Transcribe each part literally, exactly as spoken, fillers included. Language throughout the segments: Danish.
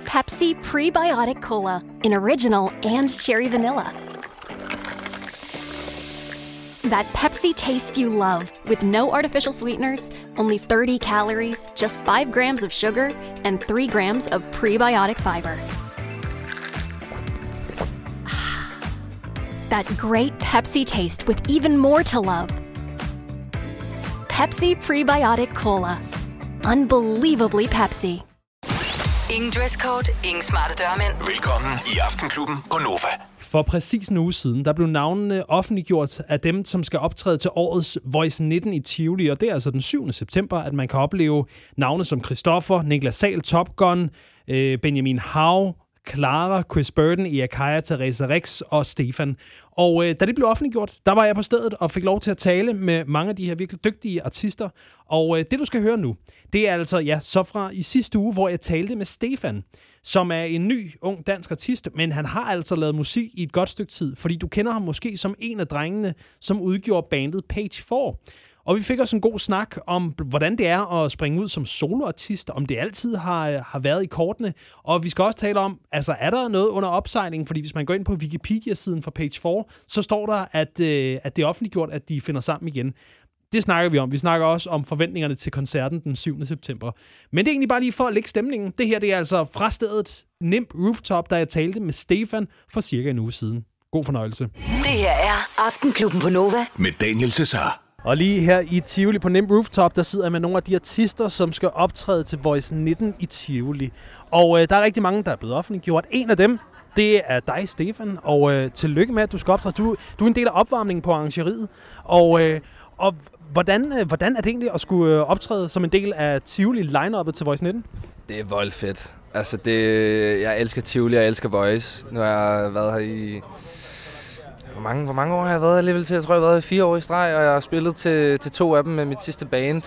Pepsi Prebiotic Cola in original and cherry vanilla. That Pepsi taste you love, with no artificial sweeteners, only thirty calories, just five grams of sugar, and three grams of prebiotic fiber. That great Pepsi taste with even more to love. Pepsi Prebiotic Cola. Unbelievably Pepsi. Ingen dresscode, ingen smarte dørmænd. Velkommen i Aftenklubben på Nova. For præcis en uge siden, der blev navnene offentliggjort af dem, som skal optræde til årets Voice nitten i Tivoli, og det er altså den syvende september, at man kan opleve navne som Christoffer, Niklas Sahl, Top Gun, øh, Benjamin Hav, Clara, Chris Burden, Ea Kaja, Teresa Rex og Stefan. Og øh, da det blev offentliggjort, der var jeg på stedet og fik lov til at tale med mange af de her virkelig dygtige artister. Og øh, det, du skal høre nu, det er altså ja, så fra i sidste uge, hvor jeg talte med Stefan, som er en ny, ung dansk artist, men han har altså lavet musik i et godt stykke tid, fordi du kender ham måske som en af drengene, som udgjorde bandet Page fire. Og vi fik også en god snak om, hvordan det er at springe ud som soloartist, om det altid har, har været i kortene. Og vi skal også tale om, altså er der noget under opsejling? Fordi hvis man går ind på Wikipedia-siden for Page fire, så står der, at, øh, at det er offentliggjort, at de finder sammen igen. Det snakker vi om. Vi snakker også om forventningerne til koncerten den syvende september. Men det er egentlig bare lige for at lægge stemningen. Det her det er altså fra stedet Nimb Rooftop, der jeg talte med Stefan for cirka en uge siden. God fornøjelse. Det her er Aftenklubben på Nova. Med Daniel Cesar. Og lige her i Tivoli på Nimb Rooftop, der sidder jeg med nogle af de artister, som skal optræde til Voice nitten i Tivoli. Og øh, der er rigtig mange, der er blevet offentliggjort. En af dem, det er dig, Stefan. Og øh, tillykke med, at du skal optræde. Du, du er en del af opvarmningen på arrangeriet. Og, øh, og hvordan, øh, hvordan er det egentlig at skulle øh, optræde som en del af Tivoli line-uppet til Voice nitten? Det er voldfedt. Altså, det, jeg elsker Tivoli, og jeg elsker Voice. Nu har jeg været her i... Hvor mange, hvor mange år har jeg været alligevel til? Jeg tror, jeg har været i fire år i streg, og jeg har spillet til, til to af dem med mit sidste band.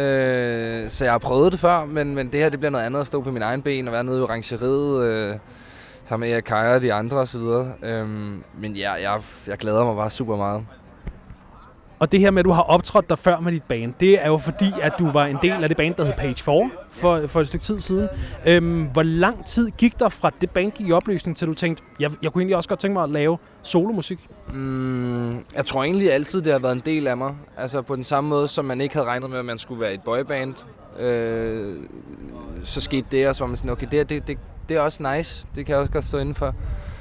Øh, så jeg har prøvet det før, men, men det her det bliver noget andet at stå på mine egne ben og være nede i orangeriet øh, sammen med Ea Kaja og de andre osv. Øh, men ja, jeg, jeg glæder mig bare super meget. Og det her med, at du har optrådt der før med dit band, det er jo fordi, at du var en del af det band, der hed Page fire for, for et stykke tid siden. Øhm, hvor lang tid gik der fra det band gik i opløsning, til du tænkte, jeg, jeg kunne egentlig også godt tænke mig at lave solomusik? Mm, jeg tror egentlig altid, det har været en del af mig. Altså på den samme måde, som man ikke havde regnet med, at man skulle være et boyband. Øh, så skete det, og så var man sådan, okay, det, det, det, det er også nice. Det kan jeg også godt stå indenfor.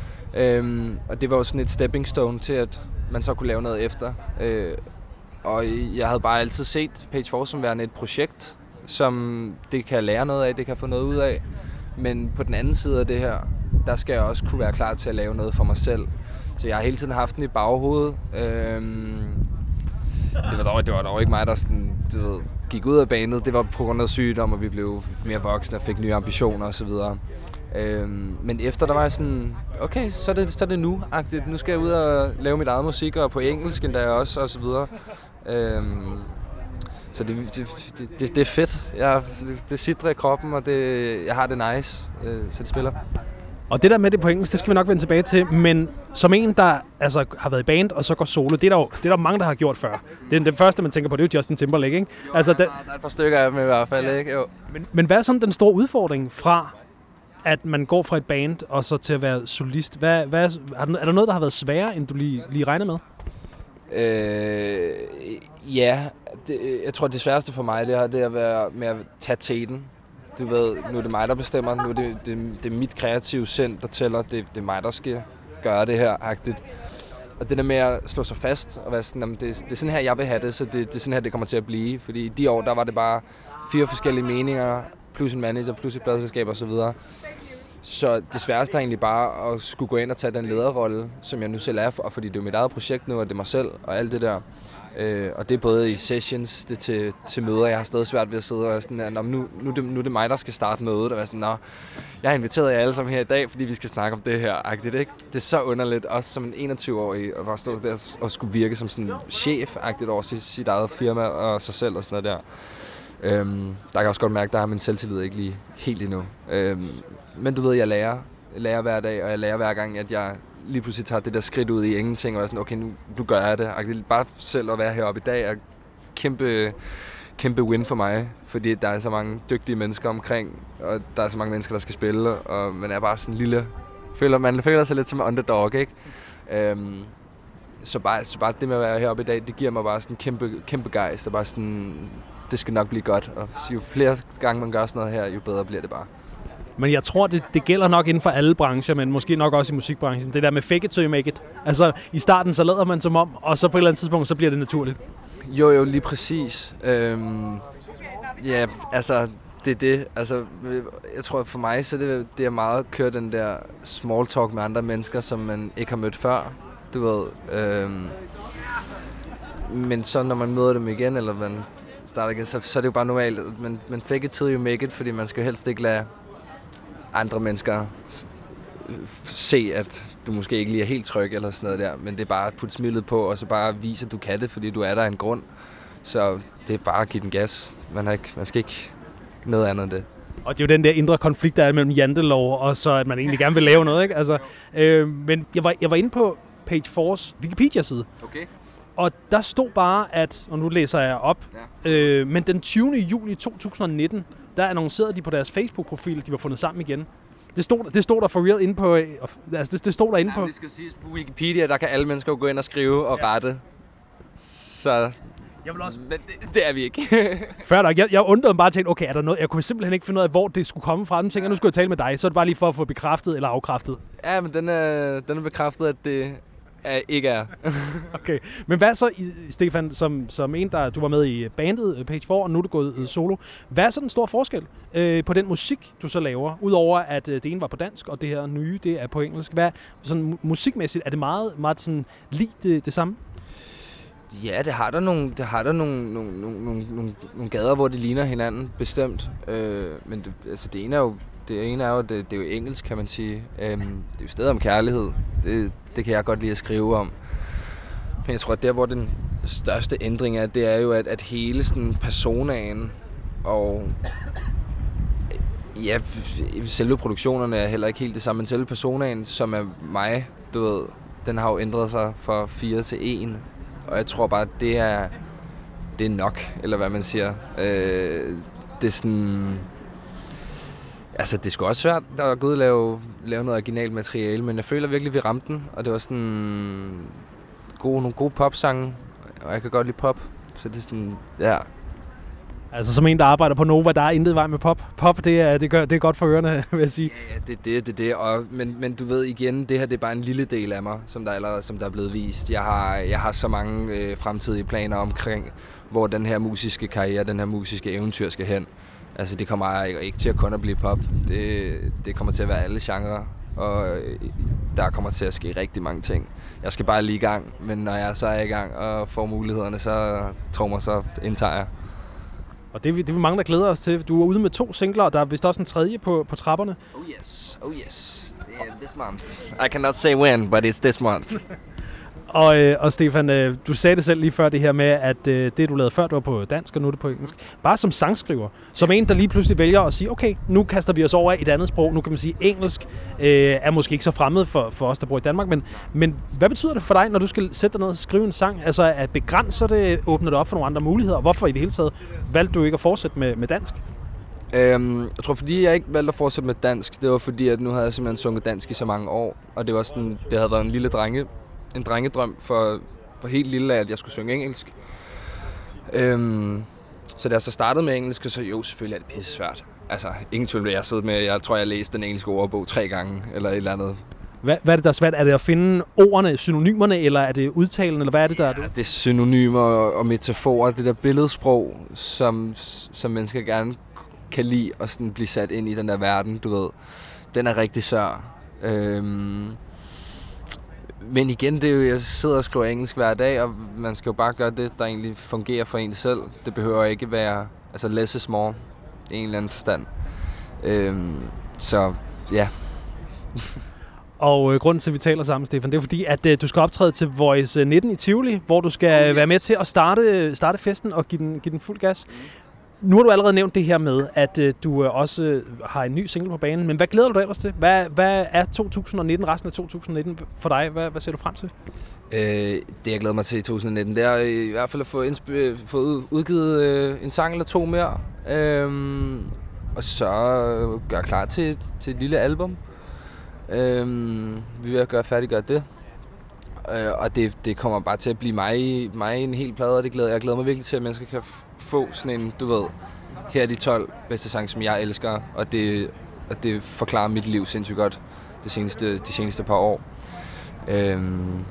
Øhm, og det var jo sådan et stepping stone til, at man så kunne lave noget efter. Øh, og jeg havde bare altid set Page fire som værende et projekt, som det kan lære noget af, det kan få noget ud af. Men på den anden side af det her, der skal jeg også kunne være klar til at lave noget for mig selv. Så jeg har hele tiden haft den i baghovedet. Øh, det, var dog, det var dog ikke mig, der sådan, du ved, gik ud af banet. Det var på grund af sygdom, og vi blev mere voksne og fik nye ambitioner osv. Øhm, men efter der var jeg sådan, okay, så er det, så er det nu-agtigt. Nu skal jeg ud og lave mit eget musik, og på engelsk endda også, og så videre. Øhm, så det, det, det, det er fedt. Jeg, det, det sidder i kroppen, og det, jeg har det nice, øh, så det spiller. Og det der med det på engelsk, det skal vi nok vende tilbage til, men som en, der altså, har været i band, og så går solo, det er der jo det er der mange, der har gjort før. Det er den første, man tænker på, det er jo Justin Timberlake, ikke? Jo, altså, der, den, der er et par stykker af dem i hvert fald, ikke? Jo. Men, men hvad er sådan den store udfordring fra, at man går fra et band, og så til at være solist? Hvad, hvad er, er der noget, der har været sværere, end du lige, lige regner med? Øh, ja, det, jeg tror, det sværeste for mig, det er, det er at være med at tage teten. Du ved, nu er det mig, der bestemmer. Nu er det, det, det er mit kreative sind, der tæller. Det, det er mig, der skal gøre det her, agtigt. Og det der med at slå sig fast og være sådan, jamen, det, det er sådan her, jeg vil have det, så det, det er sådan her, det kommer til at blive. Fordi i de år, der var det bare fire forskellige meninger, plus en manager, plus et pladselskab og så videre. Så det sværeste er egentlig bare at skulle gå ind og tage den lederrolle, som jeg nu selv er, og fordi det er jo mit eget projekt nu, og det er mig selv og alt det der. Øh, og det er både i sessions, det er til, til møder, jeg har stadig svært ved at sidde og være sådan, at nu, nu, er det, nu er det mig, der skal starte mødet, og være sådan, nå, jeg har inviteret jer alle sammen her i dag, fordi vi skal snakke om det her, agtigt, ikke? Det er så underligt, også som en enogtyve-årig, at bare stå der og skulle virke som sådan chef-agtigt over sit, sit eget firma og sig selv og sådan noget der. Øhm, der kan jeg også godt mærke, der har min selvtillid ikke lige helt endnu. Øhm, men du ved, jeg lærer. Jeg lærer hver dag, og jeg lærer hver gang, at jeg lige pludselig tager det der skridt ud i ingenting, og er sådan, okay, nu, nu gør jeg det. Bare selv at være heroppe i dag, og kæmpe, kæmpe win for mig, fordi der er så mange dygtige mennesker omkring, og der er så mange mennesker, der skal spille, og man er bare sådan en lille... Føler, man føler sig lidt som en underdog, ikke? Øhm, så, bare, så bare det med at være heroppe i dag, det giver mig bare sådan en kæmpe, kæmpe gejst, og bare sådan, det skal nok blive godt, og jo flere gange man gør sådan noget her, jo bedre bliver det bare. Men jeg tror, det, det gælder nok inden for alle brancher, men måske nok også i musikbranchen. Det der med fake it till you make it. Altså, i starten så lader man som om, og så på et eller andet tidspunkt, så bliver det naturligt. Jo, jo, lige præcis. Øhm, ja, altså, det er det. Altså, jeg tror, for mig, så det, det er meget at køre den der small talk med andre mennesker, som man ikke har mødt før. Du ved. Øhm, men så, når man møder dem igen, eller man starter igen, så, så er det jo bare normalt. Men, men fake it till you make it, fordi man skal helst ikke lade andre mennesker se, at du måske ikke lige er helt tryg eller sådan noget der, men det er bare at putte smilet på, og så bare vise, at du kan det, fordi du er der af en grund. Så det er bare at give den gas. Man, har ikke, man skal ikke noget andet end det. Og det er jo den der indre konflikt, der er mellem jantelov, og så at man egentlig gerne vil lave noget, ikke? Altså, øh, men jeg var, jeg var inde på Page fires Wikipedia-side. Okay. Og der stod bare, at, og nu læser jeg op, ja. øh, men den tyvende juli to tusind nitten, der annoncerede de på deres Facebook-profil, at de var fundet sammen igen. Det stod, det stod der for real inde på, altså det, det stod der inde på. Ja, det skal siges på Wikipedia, der kan alle mennesker gå ind og skrive og ja. rette. Så jeg vil også... Men det, det er vi ikke. Før nok. Jeg, jeg undrede mig bare og tænkte, okay, er der noget? Jeg kunne simpelthen ikke finde ud af, hvor det skulle komme fra. Nu tænker jeg, nu skulle jeg tale med dig, så er det bare lige for at få bekræftet eller afkræftet. Ja, men den er, den er bekræftet, at det er, ikke er. Okay, men hvad så, Stefan, som, som en, der du var med i bandet Page fire, og nu er du gået solo. Hvad er så den store forskel øh, på den musik, du så laver? Udover at øh, det ene var på dansk, og det her nye, det er på engelsk. Hvad sådan musikmæssigt, er det meget, meget sådan lige det, det samme? Ja, det har der nogle, det har der nogle, nogle, nogle, nogle, nogle, nogle gader, hvor det ligner hinanden, bestemt. Øh, men det, altså det ene er jo, det ene er jo, det, det er jo engelsk, kan man sige. Øhm, det er jo stadig om kærlighed. Det, det kan jeg godt lide at skrive om. Men jeg tror, at der, hvor den største ændring er, det er jo, at, at hele sådan personaen og ja, selve produktionerne er heller ikke helt det samme, men selve personaen, som er mig, du ved, den har jo ændret sig fra fire til en. Og jeg tror bare, at det er, det er nok, eller hvad man siger. Øh, det er sådan... Altså, det er sgu også svært at gå ud og lave, lave noget originalt materiale, men jeg føler virkelig, at vi ramte den. Og det var sådan gode, nogle gode popsange, og jeg kan godt lide pop. Så det er sådan, ja... Altså som en, der arbejder på Nova, der er intet vej med pop. Pop, det er, det gør, det er godt for ørerne, vil jeg sige. Ja, ja, det er det, det, det. Og, men, men du ved igen, det her det er bare en lille del af mig, som der, allerede, som der er blevet vist. Jeg har, jeg har så mange øh, fremtidige planer omkring, hvor den her musiske karriere, den her musiske eventyr skal hen. Altså det kommer ikke til at kun at blive pop. Det, det kommer til at være alle genrer, og der kommer til at ske rigtig mange ting. Jeg skal bare lige i gang, men når jeg så er i gang og får mulighederne, så tror mig, så indtager jeg. Og det er, vi, det er vi mange, der glæder os til. Du er ude med to singler, og der er vist også en tredje på, på trapperne. Oh yes, oh yes. Yeah, this month. I cannot say when, but it's this month. og, øh, og Stefan, øh, du sagde det selv lige før det her med, at øh, det du lavede før, det var på dansk, og nu er det på engelsk. Bare som sangskriver, som en, der lige pludselig vælger at sige, okay, nu kaster vi os over et andet sprog. Nu kan man sige, engelsk øh, er måske ikke så fremmed for, for os, der bor i Danmark. Men, men hvad betyder det for dig, når du skal sætte dig ned og skrive en sang? Altså at begrænser det, åbner det op for nogle andre muligheder? Hvorfor i det hele taget valgte du ikke at fortsætte med, med dansk? Øhm, jeg tror, fordi jeg ikke valgte at fortsætte med dansk, det var fordi, at nu havde jeg simpelthen sunget dansk i så mange år. Og det var sådan, det havde været en lille drenge, en drengedrøm for, for helt lille af, at jeg skulle synge engelsk. Øhm, så da jeg så startede med engelsk, så jo, selvfølgelig er det pisse svært. Altså, ingen tvivl med, jeg sidder med, jeg tror, jeg læste den engelske ordbog tre gange, eller et eller andet. Hvad, hvad er det, der er svært? Er det at finde ordene, synonymerne, eller er det udtalen, eller hvad er det, der er det? Ja, det er synonymer og metaforer, det der billedsprog, som, som mennesker gerne kan lide og sådan blive sat ind i den der verden, du ved. Den er rigtig svær. Øhm, men igen, det er jo, jeg sidder og skriver engelsk hver dag, og man skal jo bare gøre det, der egentlig fungerer for en selv. Det behøver ikke være, altså less is more, i en eller anden forstand. Øhm, så ja. Og øh, grunden til, at vi taler sammen, Stefan, det er fordi, at øh, du skal optræde til Voice nitten i Tivoli, hvor du skal oh, yes. være med til at starte, starte festen og give den, give den fuld gas. Nu har du allerede nævnt det her med, at øh, du øh, også øh, har en ny single på banen, men hvad glæder du dig ellers til? Hvad, hvad er to tusind nitten, resten af to tusind nitten for dig? Hvad, hvad ser du frem til? Øh, det, jeg glæder mig til i to tusind nitten, det er i hvert fald at få, indsp- få udgivet øh, en sang eller to mere. Øh, og så gøre klar til et, til et lille album. Øh, vi vil gøre færdiggøre det. Øh, og det, det kommer bare til at blive mig, mig en hel plade, og det glæder, jeg glæder mig virkelig til, at mennesker kan f- få sådan en, du ved, her er de tolv bedste sange, som jeg elsker, og det, og det forklarer mit liv sindssygt godt de seneste, de seneste par år. Øh,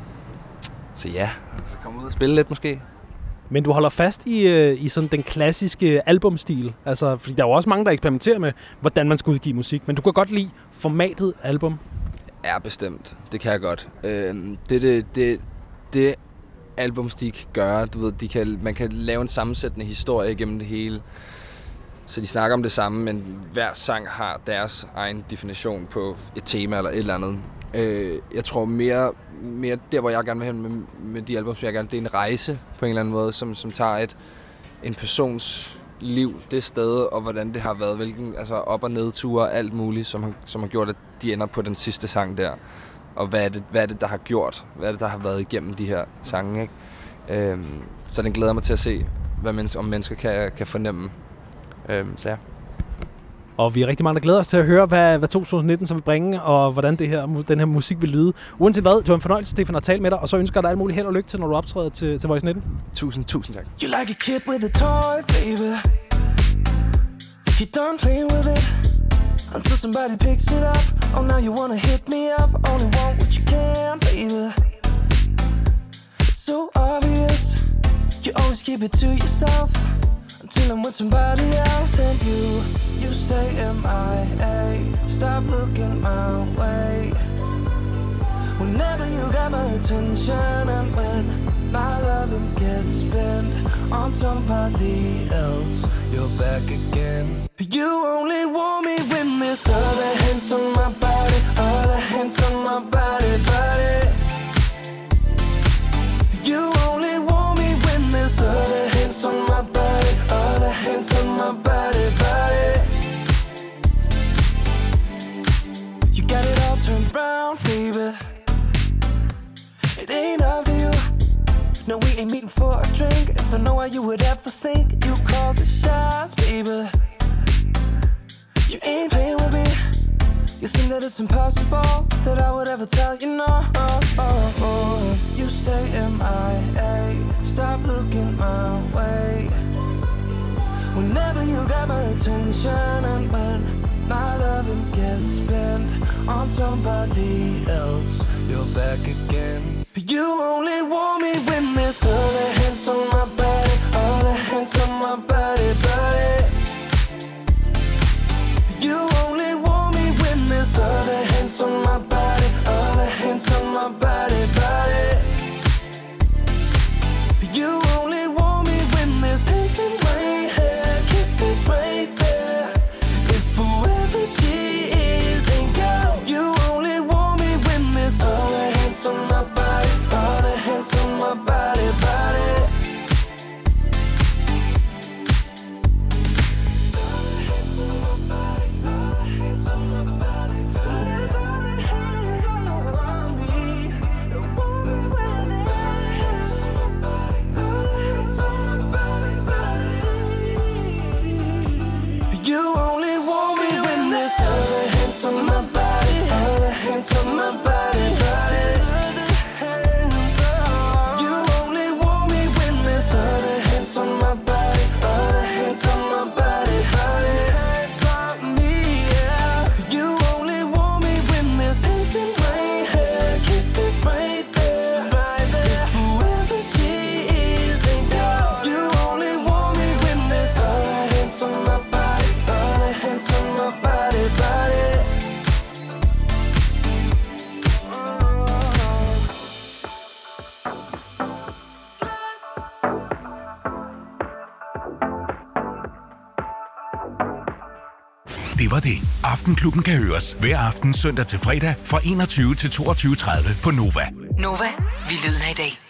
så ja, så komme ud og spille lidt måske. Men du holder fast i, øh, i sådan den klassiske albumstil, altså, fordi der er jo også mange, der eksperimenterer med, hvordan man skal udgive musik, men du kan godt lide formatet album. Ja, bestemt. Det kan jeg godt. Øh, det, det, det, det albums, de kan gøre, du ved, de kan, man kan lave en sammensættende historie gennem det hele. Så de snakker om det samme, men hver sang har deres egen definition på et tema eller et eller andet. Øh, jeg tror mere, mere der, hvor jeg gerne vil hen med, med de albums, jeg gerne, det er en rejse på en eller anden måde, som, som tager et, en persons liv, det sted, og hvordan det har været, hvilken altså op- og nedture, alt muligt, som har, som har gjort, at de ender på den sidste sang der. Og hvad er det, hvad er det der har gjort? Hvad er det, der har været igennem de her sange, ikke? Øhm, så den glæder mig til at se, hvad mennesker, om mennesker kan, kan fornemme. Øhm, så ja. Og vi er rigtig mange, der glæder os til at høre, hvad, hvad to tusind nitten så vil bringe, og hvordan det her, den her musik vil lyde. Uanset hvad, det var en fornøjelse, Stefan, at tale med dig, og så ønsker jeg dig alt muligt held og lykke til, når du optræder til, til Voice nitten. Tusind, tusind tak. You like a kid with a toy, baby. You done playing with it until somebody picks it up. Oh, now you wanna hit me up, only want what you can, baby. It's so obvious, you always keep it to yourself. Until I'm with somebody else and you, you stay M I A. Stop looking my way. Whenever you got my attention and when my loving gets spent on somebody else, you're back again. You only want me when there's other hands on my body, other hands on my body, body. You only want me when there's other hands on my body, other hands on my body, body. You got it all turned round, baby. It ain't up to you. No, we ain't meeting for a drink. Don't know why you would ever think you called the shots, baby. You ain't playing with me. You think that it's impossible that I would ever tell you no. You stay M I A. Stop looking my way. Whenever you got my attention and when my loving gets spent on somebody else, you're back again. You only want me when there's other hands on my body, other hands on my body, body. You only want me when there's other hands on my body, other hands on my body, body. You only want me when there's hands in my hair, kisses right there. If whoever she is ain't girl, you only want me when there's other hands on my body, other hands on my body, body. Other hands on my body, other hands on my body, body. There's other hands all around me. You want me when there's other hands on my body, other hands on my body, body. You only want me when there's other hands on my body, other hands on my body, body. You only want me when there's other hands on my body, other hands on my body, body. Hands on me, yeah. You only want me when there's hands in my hair, kisses right there, right there. If whoever she is ain't girl, you only want me when there's other hands on my body, other hands on my body, body. Det var det. Aftenklubben kan høres hver aften søndag til fredag fra enogtyve til toogtyve tredive på Nova. Nova, vi lyder i dag.